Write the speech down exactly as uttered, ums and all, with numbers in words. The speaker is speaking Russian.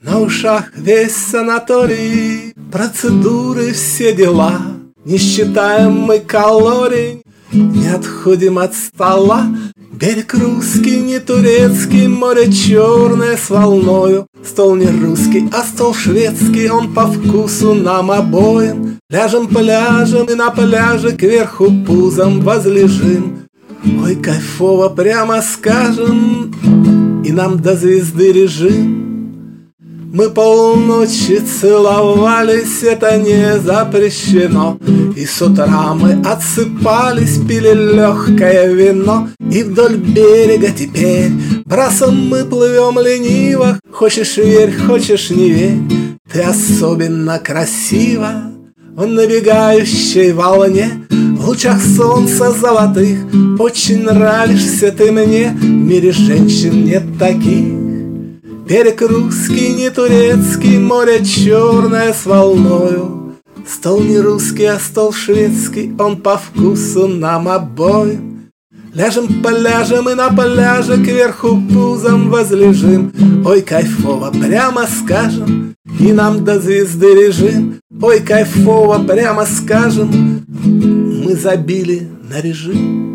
На ушах весь санаторий, процедуры, все дела. Не считаем мы калорий, не отходим от стола. Берег русский, не турецкий, море черное с волною. Стол не русский, а стол шведский, он по вкусу нам обоим. Ляжем пляжем и на пляже кверху пузом возлежим. Ой, кайфово, прямо скажем, и нам до звезды режим. Мы полночи целовались, это не запрещено. И с утра мы отсыпались, пили легкое вино. И вдоль берега теперь брасом мы плывем лениво. Хочешь верь, хочешь не верь, ты особенно красива. В набегающей волне, в лучах солнца золотых, очень нравишься ты мне, в мире женщин нет таких. Берег русский, не турецкий, море черное с волною. Стол не русский, а стол шведский, он по вкусу нам обоим. Ляжем поляжем и на пляже кверху пузом возлежим. Ой, кайфово, прямо скажем, и нам до звезды режим. Ой, кайфово, прямо скажем, мы забили на режим.